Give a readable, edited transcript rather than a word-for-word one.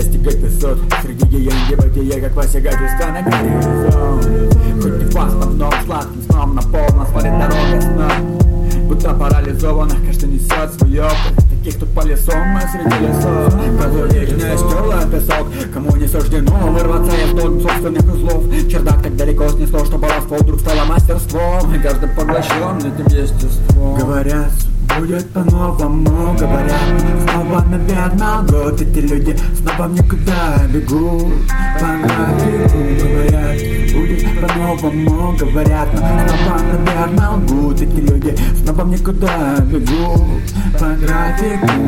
достигать высот. Среди ее небытия, как посягательство на горизонт. Хоть не в основном сладким сном наполнена смотрит дорога сна. Будто парализованных, каждый несет свой опыт. Таких тут по лесу, мы среди лесов. Кого не стёрла песок, кому не суждено вырваться из догм собственных узлов. Чердак так далеко снесло, что баловство вдруг стало мастерством. И каждый поглощен этим естеством. Говорят, будет по-новому, говорят, снова, наверное, лгут эти люди, снова в никуда бегут по графику. Говорят, будет по-новому, говорят, снова, наверное, лгут эти люди, снова в никуда бегут по графику.